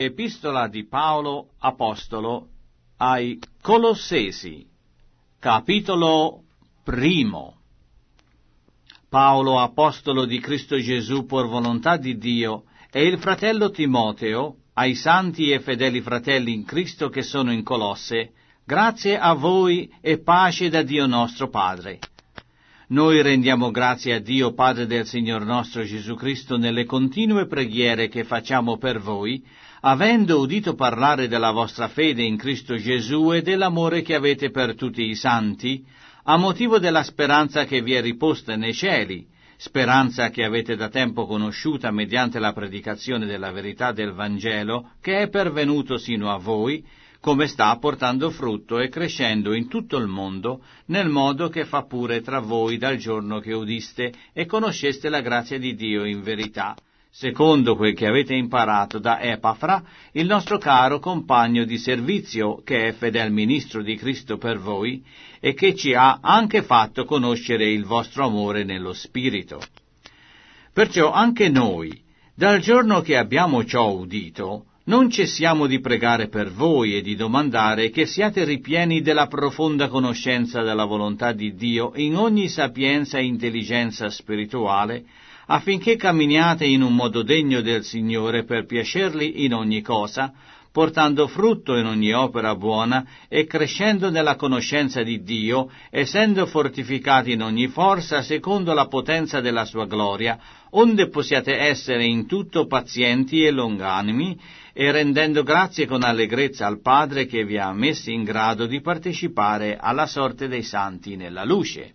Epistola di Paolo Apostolo ai Colossesi, capitolo 1. Paolo, apostolo di Cristo Gesù per volontà di Dio, e il fratello Timoteo, ai santi e fedeli fratelli in Cristo che sono in Colosse, grazie a voi e pace da Dio nostro Padre. Noi rendiamo grazie a Dio Padre del Signor nostro Gesù Cristo nelle continue preghiere che facciamo per voi, avendo udito parlare della vostra fede in Cristo Gesù e dell'amore che avete per tutti i santi, a motivo della speranza che vi è riposta nei cieli, speranza che avete da tempo conosciuta mediante la predicazione della verità del Vangelo, che è pervenuto sino a voi, come sta portando frutto e crescendo in tutto il mondo, nel modo che fa pure tra voi dal giorno che udiste e conosceste la grazia di Dio in verità, secondo quel che avete imparato da Epafra, il nostro caro compagno di servizio, che è fedel ministro di Cristo per voi, e che ci ha anche fatto conoscere il vostro amore nello Spirito. Perciò anche noi, dal giorno che abbiamo ciò udito, non cessiamo di pregare per voi e di domandare che siate ripieni della profonda conoscenza della volontà di Dio in ogni sapienza e intelligenza spirituale, affinché camminiate in un modo degno del Signore per piacerli in ogni cosa, portando frutto in ogni opera buona e crescendo nella conoscenza di Dio, essendo fortificati in ogni forza secondo la potenza della sua gloria, onde possiate essere in tutto pazienti e longanimi, e rendendo grazie con allegrezza al Padre che vi ha messi in grado di partecipare alla sorte dei santi nella luce.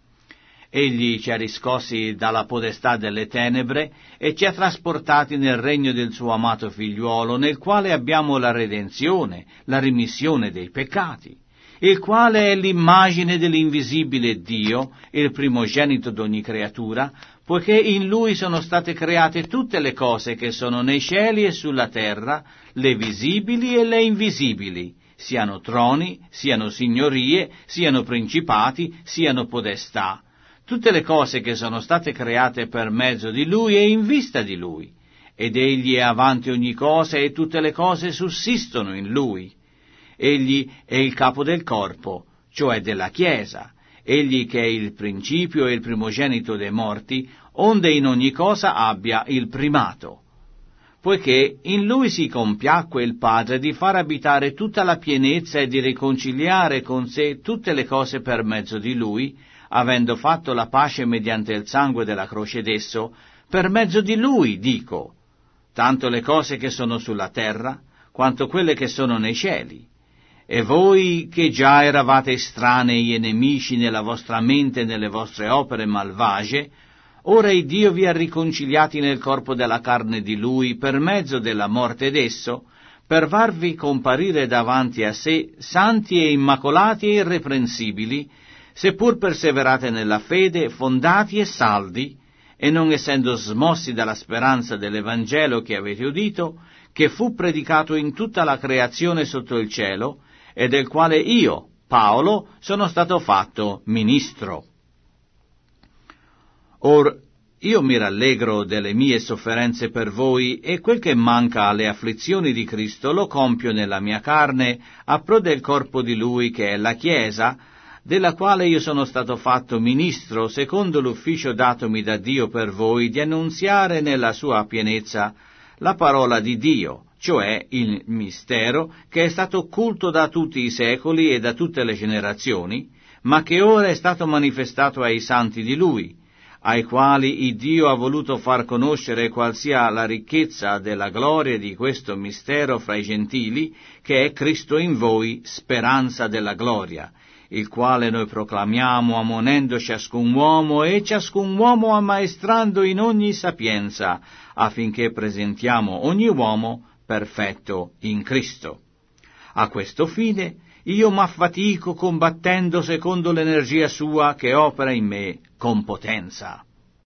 Egli ci ha riscossi dalla podestà delle tenebre e ci ha trasportati nel regno del suo amato figliuolo, nel quale abbiamo la redenzione, la rimissione dei peccati, il quale è l'immagine dell'invisibile Dio, il primogenito d'ogni creatura, poiché in Lui sono state create tutte le cose che sono nei cieli e sulla terra, le visibili e le invisibili, siano troni, siano signorie, siano principati, siano podestà. Tutte le cose che sono state create per mezzo di Lui e in vista di Lui, ed Egli è avanti ogni cosa e tutte le cose sussistono in Lui. Egli è il capo del corpo, cioè della Chiesa, Egli che è il principio e il primogenito dei morti, onde in ogni cosa abbia il primato. Poiché in Lui si compiacque il Padre di far abitare tutta la pienezza e di riconciliare con sé tutte le cose per mezzo di Lui, avendo fatto la pace mediante il sangue della croce d'esso, per mezzo di Lui, dico, tanto le cose che sono sulla terra, quanto quelle che sono nei cieli. E voi, che già eravate estranei e nemici nella vostra mente e nelle vostre opere malvagie, ora il Dio vi ha riconciliati nel corpo della carne di Lui per mezzo della morte d'esso, per farvi comparire davanti a sé santi e immacolati e irreprensibili, seppur perseverate nella fede, fondati e saldi, e non essendo smossi dalla speranza dell'Evangelo che avete udito, che fu predicato in tutta la creazione sotto il cielo, e del quale io, Paolo, sono stato fatto ministro. Or, io mi rallegro delle mie sofferenze per voi, e quel che manca alle afflizioni di Cristo lo compio nella mia carne, a pro del corpo di Lui che è la Chiesa, della quale io sono stato fatto ministro, secondo l'ufficio datomi da Dio per voi, di annunziare nella sua pienezza la parola di Dio, cioè il mistero che è stato occulto da tutti i secoli e da tutte le generazioni, ma che ora è stato manifestato ai santi di Lui, ai quali il Dio ha voluto far conoscere qual sia la ricchezza della gloria di questo mistero fra i gentili, che è Cristo in voi, speranza della gloria, il quale noi proclamiamo ammonendo ciascun uomo ammaestrando in ogni sapienza, affinché presentiamo ogni uomo perfetto in Cristo. A questo fine io m'affatico combattendo secondo l'energia sua che opera in me con potenza.